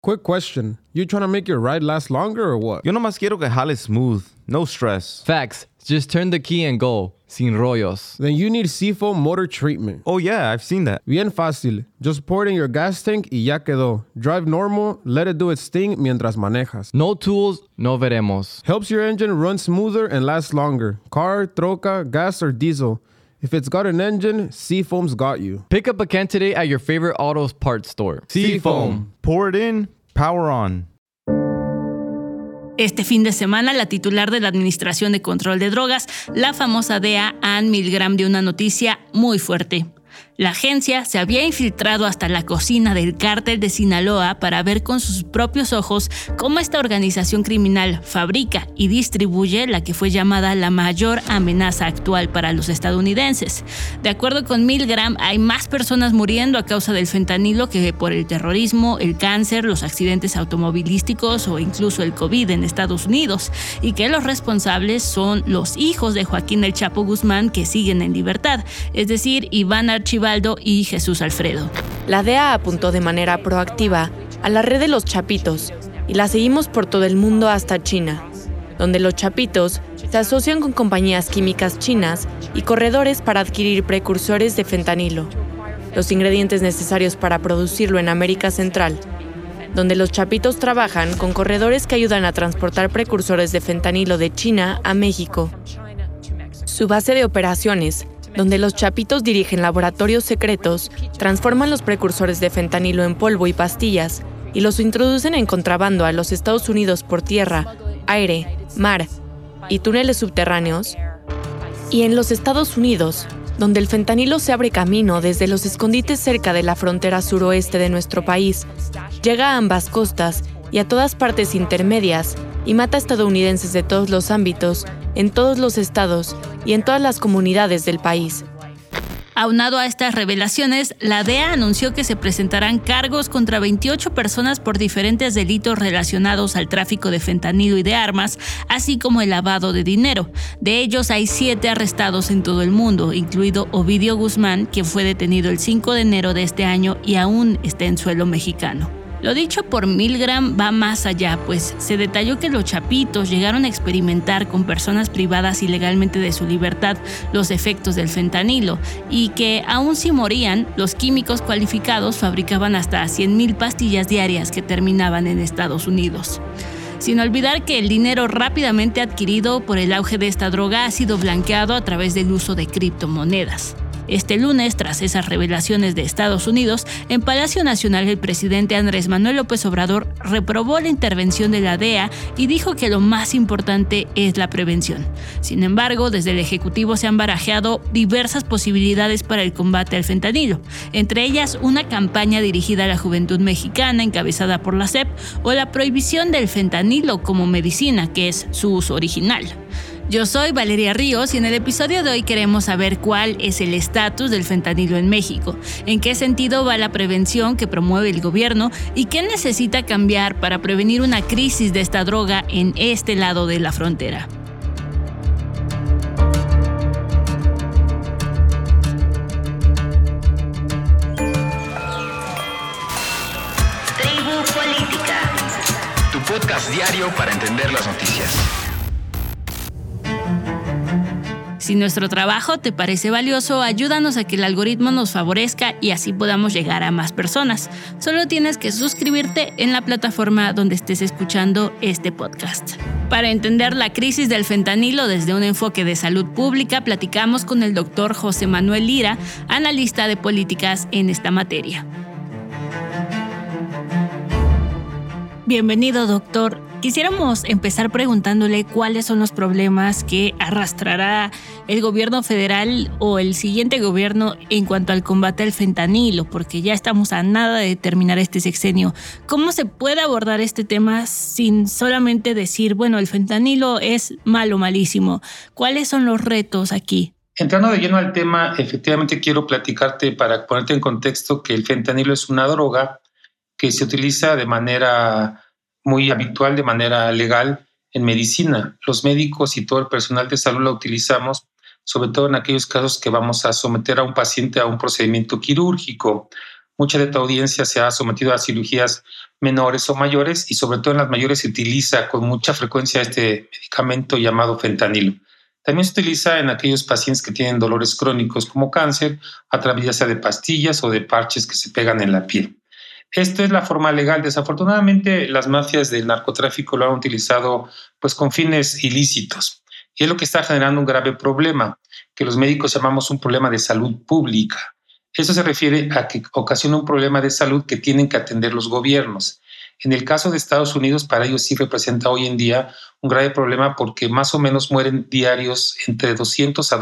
Quick question. You trying to make your ride last longer or what? Yo nomás quiero que jale smooth. No stress. Facts. Just turn the key and go. Sin rollos. Then you need Seafoam Motor Treatment. Oh yeah, I've seen that. Bien fácil. Just pour it in your gas tank y ya quedó. Drive normal, let it do its thing mientras manejas. No tools, no veremos. Helps your engine run smoother and last longer. Car, troca, gas, or diesel. If it's got an engine, Seafoam's got you. Pick up a can today at your favorite autos parts store. Seafoam. Pour it in, power on. Este fin de semana, la titular de la Administración de Control de Drogas, la famosa DEA, Ann Milgram, dio una noticia muy fuerte. La agencia se había infiltrado hasta la cocina del cártel de Sinaloa para ver con sus propios ojos cómo esta organización criminal fabrica y distribuye la que fue llamada la mayor amenaza actual para los estadounidenses. De acuerdo con Milgram, hay más personas muriendo a causa del fentanilo que por el terrorismo, el cáncer, los accidentes automovilísticos o incluso el COVID en Estados Unidos, y que los responsables son los hijos de Joaquín El Chapo Guzmán que siguen en libertad, es decir, Iván Archibaldo y Jesús Alfredo. La DEA apuntó de manera proactiva a la red de los chapitos y la seguimos por todo el mundo hasta China, donde los chapitos se asocian con compañías químicas chinas y corredores para adquirir precursores de fentanilo, los ingredientes necesarios para producirlo en América Central, donde los chapitos trabajan con corredores que ayudan a transportar precursores de fentanilo de China a México. Su base de operaciones, donde los chapitos dirigen laboratorios secretos, transforman los precursores de fentanilo en polvo y pastillas y los introducen en contrabando a los Estados Unidos por tierra, aire, mar y túneles subterráneos. Y en los Estados Unidos, donde el fentanilo se abre camino desde los escondites cerca de la frontera suroeste de nuestro país, llega a ambas costas y a todas partes intermedias y mata a estadounidenses de todos los ámbitos, en todos los estados y en todas las comunidades del país. Aunado a estas revelaciones, la DEA anunció que se presentarán cargos contra 28 personas por diferentes delitos relacionados al tráfico de fentanilo y de armas, así como el lavado de dinero. De ellos hay 7 arrestados en todo el mundo, incluido Ovidio Guzmán, quien fue detenido el 5 de enero de este año y aún está en suelo mexicano. Lo dicho por Milgram va más allá, pues se detalló que los chapitos llegaron a experimentar con personas privadas ilegalmente de su libertad los efectos del fentanilo y que, aun si morían, los químicos cualificados fabricaban hasta 100,000 pastillas diarias que terminaban en Estados Unidos. Sin olvidar que el dinero rápidamente adquirido por el auge de esta droga ha sido blanqueado a través del uso de criptomonedas. Este lunes, tras esas revelaciones de Estados Unidos, en Palacio Nacional el presidente Andrés Manuel López Obrador reprobó la intervención de la DEA y dijo que lo más importante es la prevención. Sin embargo, desde el Ejecutivo se han barajeado diversas posibilidades para el combate al fentanilo, entre ellas una campaña dirigida a la juventud mexicana encabezada por la SEP o la prohibición del fentanilo como medicina, que es su uso original. Yo soy Valeria Ríos y en el episodio de hoy queremos saber cuál es el estatus del fentanilo en México, en qué sentido va la prevención que promueve el gobierno y qué necesita cambiar para prevenir una crisis de esta droga en este lado de la frontera. Tribu Política, Tu podcast diario para entender las noticias. Si nuestro trabajo te parece valioso, ayúdanos a que el algoritmo nos favorezca y así podamos llegar a más personas. Solo tienes que suscribirte en la plataforma donde estés escuchando este podcast. Para entender la crisis del fentanilo desde un enfoque de salud pública, platicamos con el doctor José Manuel Lira, analista de políticas en esta materia. Bienvenido, doctor. Quisiéramos empezar preguntándole cuáles son los problemas que arrastrará el gobierno federal o el siguiente gobierno en cuanto al combate al fentanilo, porque ya estamos a nada de terminar este sexenio. ¿Cómo se puede abordar este tema sin solamente decir, bueno, el fentanilo es malo, malísimo? ¿Cuáles son los retos aquí? Entrando de lleno al tema, efectivamente quiero platicarte para ponerte en contexto que el fentanilo es una droga que se utiliza de manera muy habitual, de manera legal en medicina. Los médicos y todo el personal de salud la utilizamos, sobre todo en aquellos casos que vamos a someter a un paciente a un procedimiento quirúrgico. mucha de tu audiencia se ha sometido a cirugías menores o mayores y sobre todo en las mayores se utiliza con mucha frecuencia este medicamento llamado fentanilo. También se utiliza en aquellos pacientes que tienen dolores crónicos como cáncer a través ya sea de pastillas o de parches que se pegan en la piel. Esto es la forma legal. Desafortunadamente, las mafias del narcotráfico lo han utilizado pues con fines ilícitos y es lo que está generando un grave problema que los médicos llamamos un problema de salud pública. Eso se refiere a que ocasiona un problema de salud que tienen que atender los gobiernos. En el caso de Estados Unidos, para ellos sí representa hoy en día un grave problema porque más o menos mueren diarios entre 200 a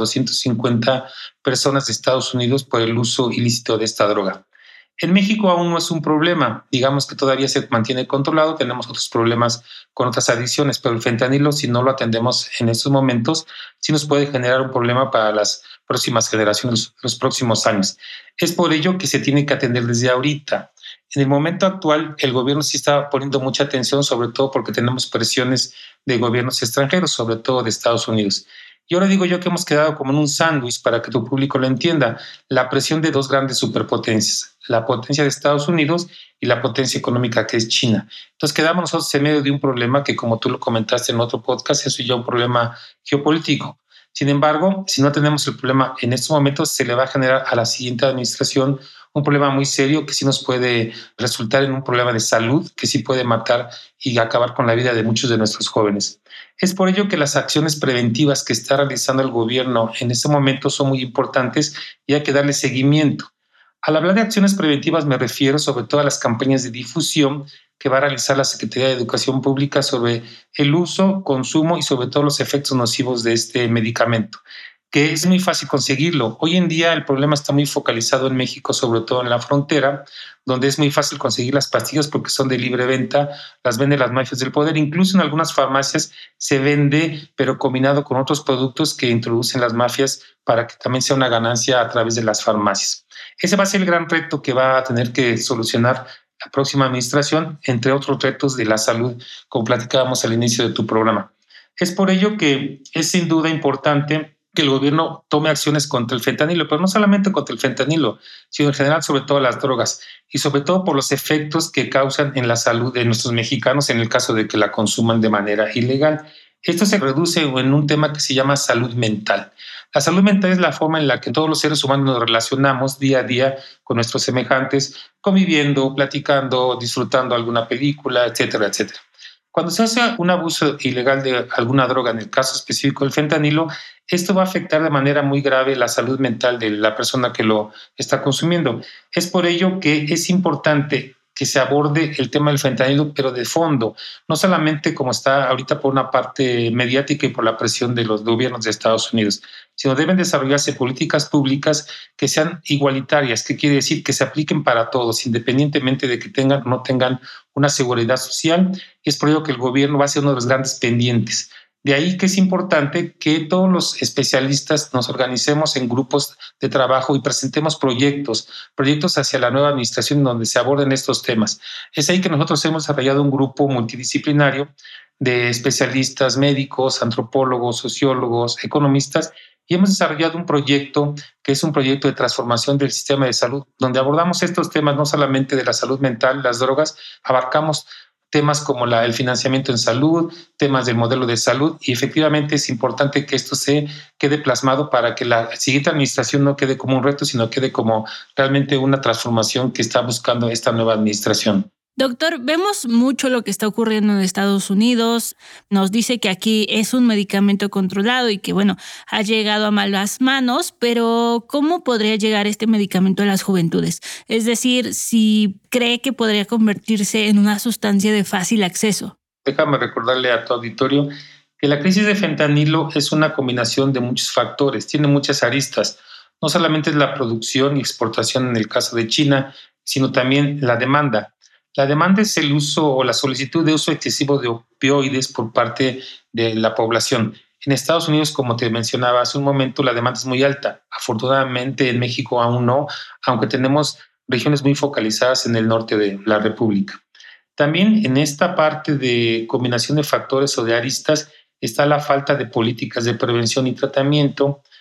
250 personas de Estados Unidos por el uso ilícito de esta droga. En México aún no es un problema, digamos que todavía se mantiene controlado, tenemos otros problemas con otras adicciones, pero el fentanilo, si no lo atendemos en estos momentos, sí nos puede generar un problema para las próximas generaciones, los próximos años. Es por ello que se tiene que atender desde ahorita. En el momento actual, el gobierno sí está poniendo mucha atención, sobre todo porque tenemos presiones de gobiernos extranjeros, sobre todo de Estados Unidos. Y ahora digo yo que hemos quedado como en un sándwich para que tu público lo entienda. La presión de dos grandes superpotencias, la potencia de Estados Unidos y la potencia económica que es China. Entonces quedamos nosotros en medio de un problema que, como tú lo comentaste en otro podcast, eso ya es un problema geopolítico. Sin embargo, si no tenemos el problema en estos momentos, se le va a generar a la siguiente administración un problema muy serio que sí nos puede resultar en un problema de salud, que sí puede matar y acabar con la vida de muchos de nuestros jóvenes. Es por ello que las acciones preventivas que está realizando el gobierno en este momento son muy importantes y hay que darle seguimiento. Al hablar de acciones preventivas me refiero sobre todo a las campañas de difusión que va a realizar la Secretaría de Educación Pública sobre el uso, consumo y sobre todo los efectos nocivos de este medicamento, que es muy fácil conseguirlo. Hoy en día el problema está muy focalizado en México, sobre todo en la frontera, donde es muy fácil conseguir las pastillas porque son de libre venta, las venden las mafias del poder. Incluso en algunas farmacias se vende, pero combinado con otros productos que introducen las mafias para que también sea una ganancia a través de las farmacias. Ese va a ser el gran reto que va a tener que solucionar la próxima administración, entre otros retos de la salud, como platicábamos al inicio de tu programa. Es por ello que es sin duda importante que el gobierno tome acciones contra el fentanilo, pero no solamente contra el fentanilo, sino en general sobre todo las drogas y sobre todo por los efectos que causan en la salud de nuestros mexicanos en el caso de que la consuman de manera ilegal. Esto se reduce en un tema que se llama salud mental. La salud mental es la forma en la que todos los seres humanos nos relacionamos día a día con nuestros semejantes, conviviendo, platicando, disfrutando alguna película, etcétera, etcétera. Cuando se hace un abuso ilegal de alguna droga, en el caso específico del fentanilo, esto va a afectar de manera muy grave la salud mental de la persona que lo está consumiendo. Es por ello que es importante que se aborde el tema del fentanilo, pero de fondo, no solamente como está ahorita por una parte mediática y por la presión de los gobiernos de Estados Unidos, sino deben desarrollarse políticas públicas que sean igualitarias, que quiere decir que se apliquen para todos, independientemente de que tengan o no tengan una seguridad social, y es por ello que el gobierno va a ser uno de los grandes pendientes. De ahí que es importante que todos los especialistas nos organicemos en grupos de trabajo y presentemos proyectos hacia la nueva administración donde se aborden estos temas. Es ahí que nosotros hemos desarrollado un grupo multidisciplinario de especialistas, médicos, antropólogos, sociólogos, economistas, y hemos desarrollado un proyecto que es un proyecto de transformación del sistema de salud, donde abordamos estos temas no solamente de la salud mental, las drogas, abarcamos temas como el financiamiento en salud, temas del modelo de salud, y efectivamente es importante que esto se quede plasmado para que la siguiente administración no quede como un reto, sino quede como realmente una transformación que está buscando esta nueva administración. Doctor, vemos mucho lo que está ocurriendo en Estados Unidos. Nos dice que aquí es un medicamento controlado y que, ha llegado a malas manos, pero ¿cómo podría llegar este medicamento a las juventudes? Es decir, si cree que podría convertirse en una sustancia de fácil acceso. Déjame recordarle a tu auditorio que la crisis de fentanilo es una combinación de muchos factores, tiene muchas aristas. No solamente es la producción y exportación en el caso de China, sino también la demanda. La demanda es el uso o la solicitud de uso excesivo de opioides por parte de la población. En Estados Unidos, como te mencionaba hace un momento, la demanda es muy alta. Afortunadamente en México aún no, aunque tenemos regiones muy focalizadas en el norte de la República. También en esta parte de combinación de factores o de aristas está la falta de políticas de prevención y tratamiento,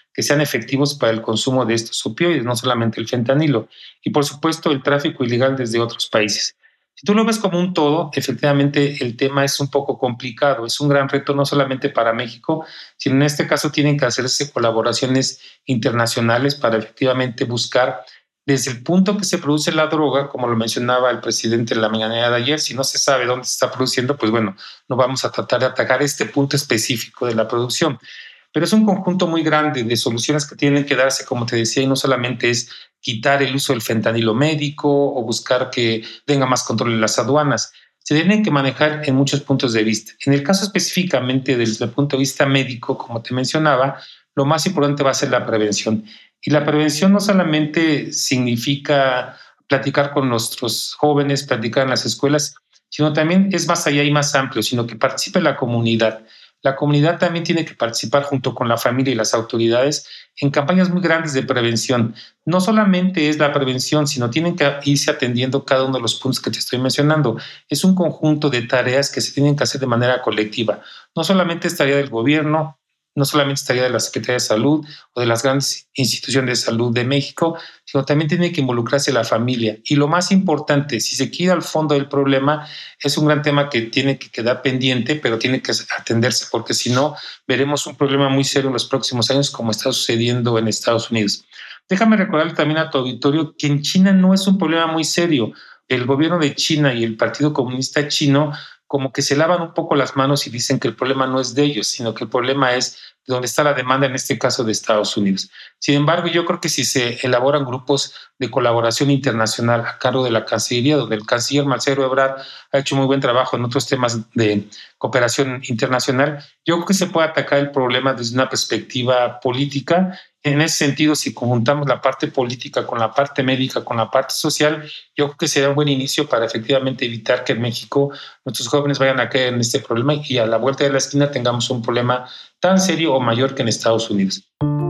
que sean efectivos para el consumo de estos opioides, no solamente el fentanilo. Y por supuesto el tráfico ilegal desde otros países. Si tú lo ves como un todo, efectivamente el tema es un poco complicado, es un gran reto no solamente para México, sino en este caso tienen que hacerse colaboraciones internacionales para efectivamente buscar desde el punto que se produce la droga, como lo mencionaba el presidente en la mañanera de ayer, si no se sabe dónde se está produciendo, pues bueno, no vamos a tratar de atacar este punto específico de la producción. Pero es un conjunto muy grande de soluciones que tienen que darse, como te decía, y no solamente es quitar el uso del fentanilo médico o buscar que tenga más control en las aduanas. Se tienen que manejar en muchos puntos de vista. En el caso específicamente desde el punto de vista médico, como te mencionaba, lo más importante va a ser la prevención. Y la prevención no solamente significa platicar con nuestros jóvenes, platicar en las escuelas, sino también es más allá y más amplio, sino que participe la comunidad. La comunidad también tiene que participar junto con la familia y las autoridades en campañas muy grandes de prevención. No solamente es la prevención, sino tienen que irse atendiendo cada uno de los puntos que te estoy mencionando. Es un conjunto de tareas que se tienen que hacer de manera colectiva. No solamente es tarea del gobierno, no solamente es tarea de la Secretaría de Salud o de las grandes instituciones de salud de México, sino también tiene que involucrarse la familia. Y lo más importante, si se quiere ir al fondo del problema, es un gran tema que tiene que quedar pendiente, pero tiene que atenderse, porque si no, veremos un problema muy serio en los próximos años, como está sucediendo en Estados Unidos. Déjame recordarle también a tu auditorio que en China no es un problema muy serio. El gobierno de China y el Partido Comunista Chino como que se lavan un poco las manos y dicen que el problema no es de ellos, sino que el problema es de donde está la demanda, en este caso de Estados Unidos. Sin embargo, yo creo que si se elaboran grupos de colaboración internacional a cargo de la Cancillería, donde el canciller Marcelo Ebrard ha hecho muy buen trabajo en otros temas de cooperación internacional, yo creo que se puede atacar el problema desde una perspectiva política. En ese sentido, si conjuntamos la parte política con la parte médica, con la parte social, yo creo que será un buen inicio para efectivamente evitar que en México nuestros jóvenes vayan a caer en este problema y a la vuelta de la esquina tengamos un problema tan serio o mayor que en Estados Unidos.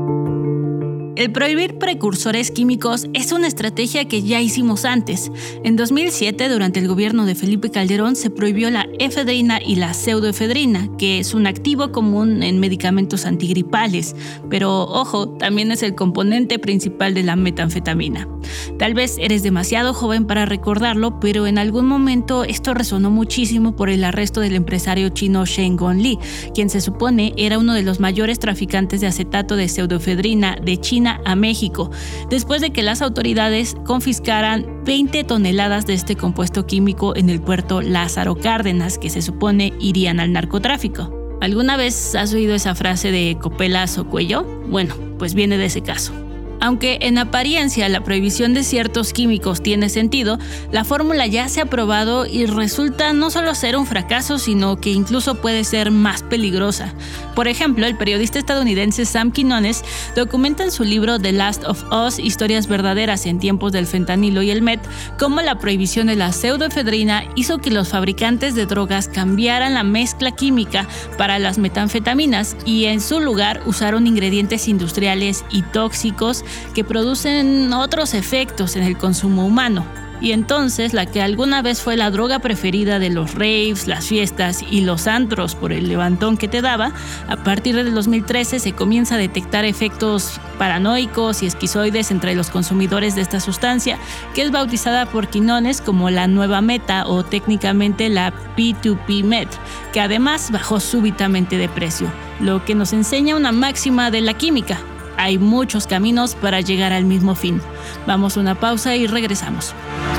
El prohibir precursores químicos es una estrategia que ya hicimos antes. En 2007, durante el gobierno de Felipe Calderón, se prohibió la efedrina y la pseudoefedrina, que es un activo común en medicamentos antigripales, pero ojo, también es el componente principal de la metanfetamina. Tal vez eres demasiado joven para recordarlo, pero en algún momento esto resonó muchísimo por el arresto del empresario chino Shen Gongli, quien se supone era uno de los mayores traficantes de acetato de pseudoefedrina de China a México, después de que las autoridades confiscaran 20 toneladas de este compuesto químico en el puerto Lázaro Cárdenas, que se supone irían al narcotráfico. ¿Alguna vez has oído esa frase de copelas o cuello? Bueno, pues viene de ese caso. Aunque en apariencia la prohibición de ciertos químicos tiene sentido, la fórmula ya se ha probado y resulta no solo ser un fracaso, sino que incluso puede ser más peligrosa. Por ejemplo, el periodista estadounidense Sam Quinones documenta en su libro The Last of Us, historias verdaderas en tiempos del fentanilo y el meth, cómo la prohibición de la pseudoefedrina hizo que los fabricantes de drogas cambiaran la mezcla química para las metanfetaminas y en su lugar usaron ingredientes industriales y tóxicos que producen otros efectos en el consumo humano. Y entonces la que alguna vez fue la droga preferida de los raves, las fiestas y los antros por el levantón que te daba, a partir del 2013 se comienza a detectar efectos paranoicos y esquizoides entre los consumidores de esta sustancia, que es bautizada por Quinones como la nueva meta o técnicamente la P2P Met, que además bajó súbitamente de precio, lo que nos enseña una máxima de la química. Hay muchos caminos para llegar al mismo fin. Vamos a una pausa y regresamos.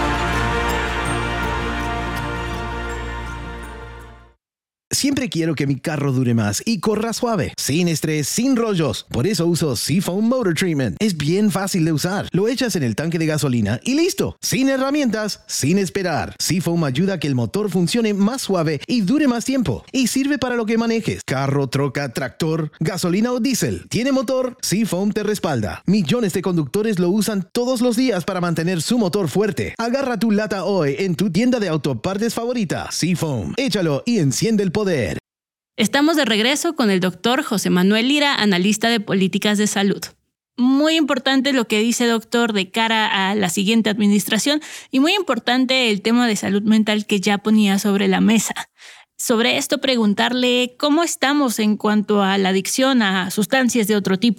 Siempre quiero que mi carro dure más y corra suave, sin estrés, sin rollos. Por eso uso Seafoam Motor Treatment. Es bien fácil de usar. Lo echas en el tanque de gasolina y listo. Sin herramientas, sin esperar. Seafoam ayuda a que el motor funcione más suave y dure más tiempo. Y sirve para lo que manejes. Carro, troca, tractor, gasolina o diésel. ¿Tiene motor? Seafoam te respalda. Millones de conductores lo usan todos los días para mantener su motor fuerte. Agarra tu lata hoy en tu tienda de autopartes favorita. Seafoam. Échalo y enciende el poder. Estamos de regreso con el doctor José Manuel Lira, analista de políticas de salud. Muy importante lo que dice doctor de cara a la siguiente administración y muy importante el tema de salud mental que ya ponía sobre la mesa. Sobre esto preguntarle cómo estamos en cuanto a la adicción a sustancias de otro tipo.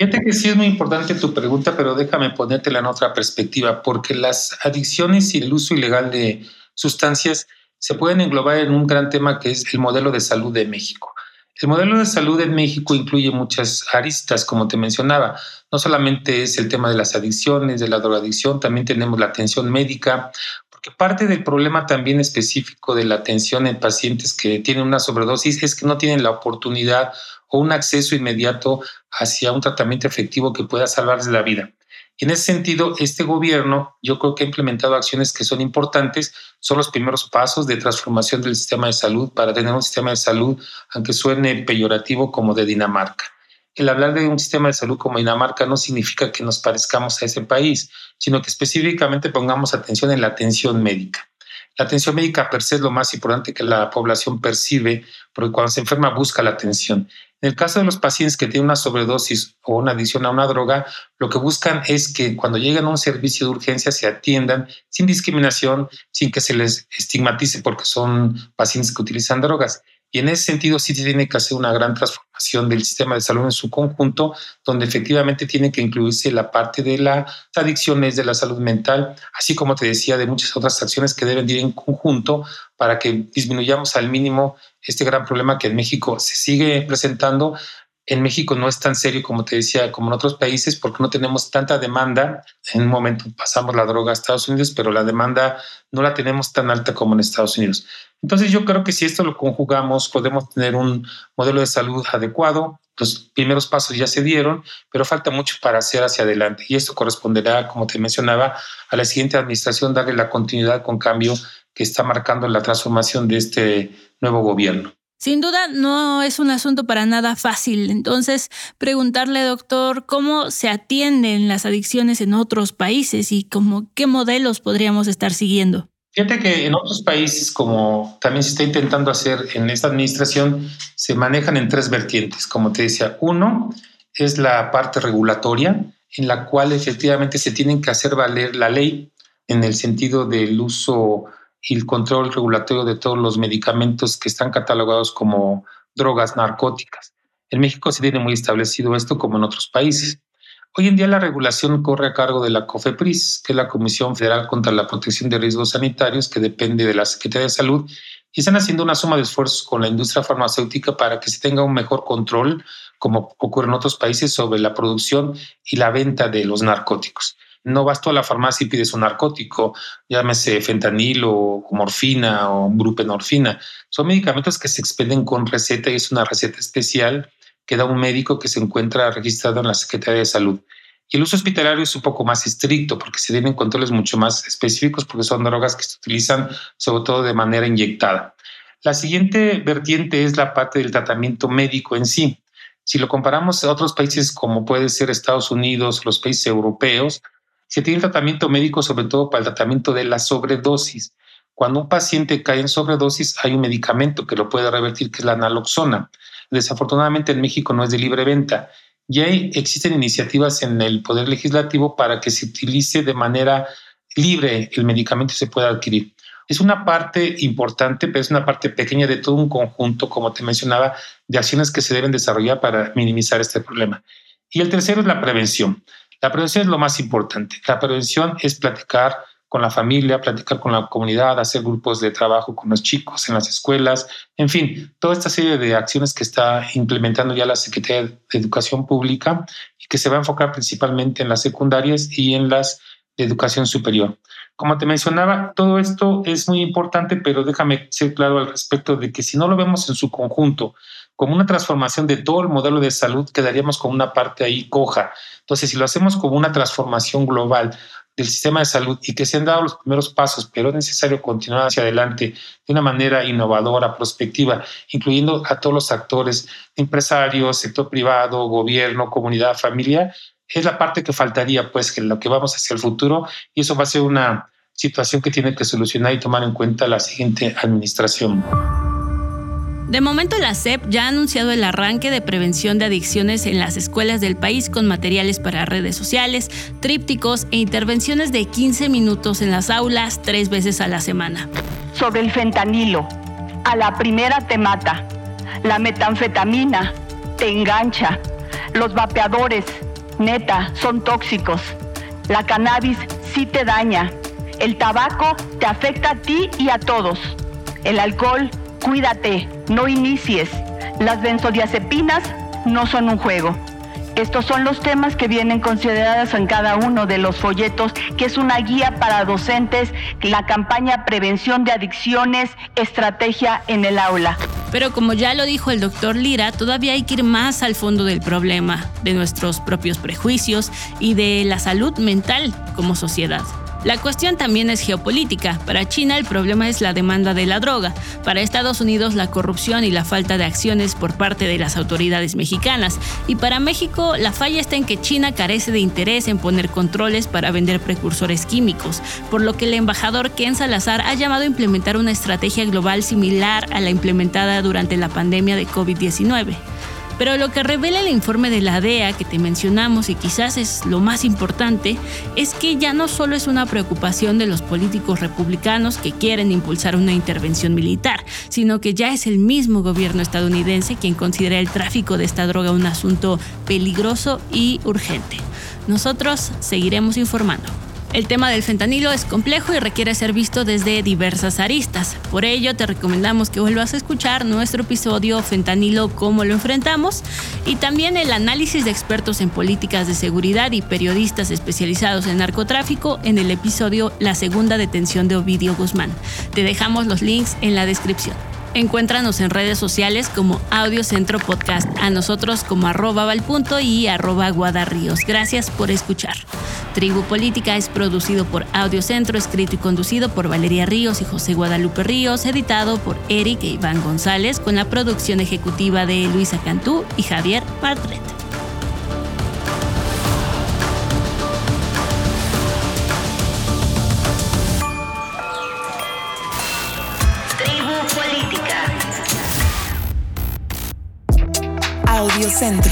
Fíjate que sí es muy importante tu pregunta, pero déjame ponértela en otra perspectiva, porque las adicciones y el uso ilegal de sustancias se pueden englobar en un gran tema que es el modelo de salud de México. El modelo de salud en México incluye muchas aristas, como te mencionaba. No solamente es el tema de las adicciones, de la drogadicción, también tenemos la atención médica, porque parte del problema también específico de la atención en pacientes que tienen una sobredosis es que no tienen la oportunidad o un acceso inmediato hacia un tratamiento efectivo que pueda salvarles la vida. Y en ese sentido, este gobierno, yo creo que ha implementado acciones que son importantes, son los primeros pasos de transformación del sistema de salud para tener un sistema de salud, aunque suene peyorativo, como de Dinamarca. El hablar de un sistema de salud como Dinamarca no significa que nos parezcamos a ese país, sino que específicamente pongamos atención en la atención médica. La atención médica per se es lo más importante que la población percibe, porque cuando se enferma busca la atención. En el caso de los pacientes que tienen una sobredosis o una adicción a una droga, lo que buscan es que cuando llegan a un servicio de urgencia se atiendan sin discriminación, sin que se les estigmatice porque son pacientes que utilizan drogas. Y en ese sentido sí se tiene que hacer una gran transformación del sistema de salud en su conjunto, donde efectivamente tiene que incluirse la parte de las adicciones, de la salud mental, así como te decía, de muchas otras acciones que deben ir en conjunto para que disminuyamos al mínimo este gran problema que en México se sigue presentando. En México no es tan serio, como te decía, como en otros países, porque no tenemos tanta demanda. En un momento pasamos la droga a Estados Unidos, pero la demanda no la tenemos tan alta como en Estados Unidos. Entonces yo creo que si esto lo conjugamos, podemos tener un modelo de salud adecuado. Los primeros pasos ya se dieron, pero falta mucho para hacer hacia adelante. Y esto corresponderá, como te mencionaba, a la siguiente administración darle la continuidad con cambio que está marcando la transformación de este nuevo gobierno. Sin duda no es un asunto para nada fácil. Entonces, preguntarle, doctor, ¿cómo se atienden las adicciones en otros países y qué modelos podríamos estar siguiendo? Fíjate que en otros países, como también se está intentando hacer en esta administración, se manejan en tres vertientes. Como te decía, uno es la parte regulatoria, en la cual efectivamente se tienen que hacer valer la ley en el sentido del uso y el control regulatorio de todos los medicamentos que están catalogados como drogas narcóticas. En México se tiene muy establecido esto, como en otros países. Hoy en día la regulación corre a cargo de la COFEPRIS, que es la Comisión Federal contra la Protección de Riesgos Sanitarios, que depende de la Secretaría de Salud, y están haciendo una suma de esfuerzos con la industria farmacéutica para que se tenga un mejor control, como ocurre en otros países, sobre la producción y la venta de los narcóticos. No vas tú a la farmacia y pides un narcótico, llámese fentanilo o morfina o buprenorfina. Son medicamentos que se expenden con receta y es una receta especial que da un médico que se encuentra registrado en la Secretaría de Salud. Y el uso hospitalario es un poco más estricto porque se tienen controles mucho más específicos porque son drogas que se utilizan sobre todo de manera inyectada. La siguiente vertiente es la parte del tratamiento médico en sí. Si lo comparamos a otros países como puede ser Estados Unidos o los países europeos, se tiene tratamiento médico sobre todo para el tratamiento de la sobredosis. Cuando un paciente cae en sobredosis hay un medicamento que lo puede revertir, que es la naloxona. Desafortunadamente en México no es de libre venta. Ya existen iniciativas en el Poder Legislativo para que se utilice de manera libre el medicamento y se pueda adquirir. Es una parte importante, pero es una parte pequeña de todo un conjunto, como te mencionaba, de acciones que se deben desarrollar para minimizar este problema. Y el tercero es la prevención. La prevención es lo más importante. La prevención es platicar con la familia, platicar con la comunidad, hacer grupos de trabajo con los chicos en las escuelas, en fin, toda esta serie de acciones que está implementando ya la Secretaría de Educación Pública y que se va a enfocar principalmente en las secundarias y en las de educación superior. Como te mencionaba, todo esto es muy importante, pero déjame ser claro al respecto de que si no lo vemos en su conjunto, como una transformación de todo el modelo de salud, quedaríamos con una parte ahí coja. Entonces, si lo hacemos como una transformación global del sistema de salud y que se han dado los primeros pasos, pero es necesario continuar hacia adelante de una manera innovadora, prospectiva, incluyendo a todos los actores, empresarios, sector privado, gobierno, comunidad, familia, es la parte que faltaría, pues, que lo que vamos hacia el futuro, y eso va a ser una situación que tiene que solucionar y tomar en cuenta la siguiente administración. De momento, la SEP ya ha anunciado el arranque de prevención de adicciones en las escuelas del país con materiales para redes sociales, trípticos e intervenciones de 15 minutos en las aulas 3 veces a la semana. Sobre el fentanilo, a la primera te mata, la metanfetamina te engancha, los vapeadores Neta, son tóxicos. La cannabis sí te daña. El tabaco te afecta a ti y a todos. El alcohol, cuídate, no inicies. Las benzodiazepinas no son un juego. Estos son los temas que vienen considerados en cada uno de los folletos, que es una guía para docentes, la campaña Prevención de Adicciones, Estrategia en el Aula. Pero como ya lo dijo el doctor Lira, todavía hay que ir más al fondo del problema, de nuestros propios prejuicios y de la salud mental como sociedad. La cuestión también es geopolítica. Para China el problema es la demanda de la droga. Para Estados Unidos la corrupción y la falta de acciones por parte de las autoridades mexicanas. Y para México la falla está en que China carece de interés en poner controles para vender precursores químicos, por lo que el embajador Ken Salazar ha llamado a implementar una estrategia global similar a la implementada durante la pandemia de COVID-19. Pero lo que revela el informe de la DEA que te mencionamos, y quizás es lo más importante, es que ya no solo es una preocupación de los políticos republicanos que quieren impulsar una intervención militar, sino que ya es el mismo gobierno estadounidense quien considera el tráfico de esta droga un asunto peligroso y urgente. Nosotros seguiremos informando. El tema del fentanilo es complejo y requiere ser visto desde diversas aristas. Por ello, te recomendamos que vuelvas a escuchar nuestro episodio Fentanilo, cómo lo enfrentamos, y también el análisis de expertos en políticas de seguridad y periodistas especializados en narcotráfico en el episodio La segunda detención de Ovidio Guzmán. Te dejamos los links en la descripción. Encuéntranos en redes sociales como Audio Centro Podcast, a nosotros como @valpunto y @guadarríos. Gracias por escuchar. Tribu Política es producido por Audio Centro, escrito y conducido por Valeria Ríos y José Guadalupe Ríos, editado por Eric e Iván González, con la producción ejecutiva de Luisa Cantú y Javier Bartlet. Audio Centro.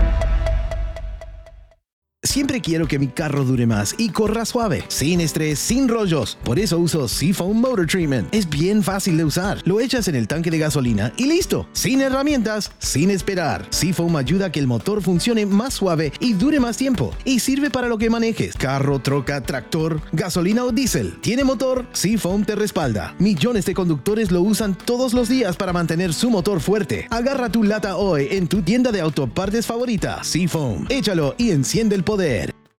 Siempre quiero que mi carro dure más y corra suave, sin estrés, sin rollos. Por eso uso Seafoam Motor Treatment. Es bien fácil de usar. Lo echas en el tanque de gasolina y listo. Sin herramientas, sin esperar. Seafoam ayuda a que el motor funcione más suave y dure más tiempo. Y sirve para lo que manejes. Carro, troca, tractor, gasolina o diésel. ¿Tiene motor? Seafoam te respalda. Millones de conductores lo usan todos los días para mantener su motor fuerte. Agarra tu lata hoy en tu tienda de autopartes favorita. Seafoam. Échalo y enciende el poder.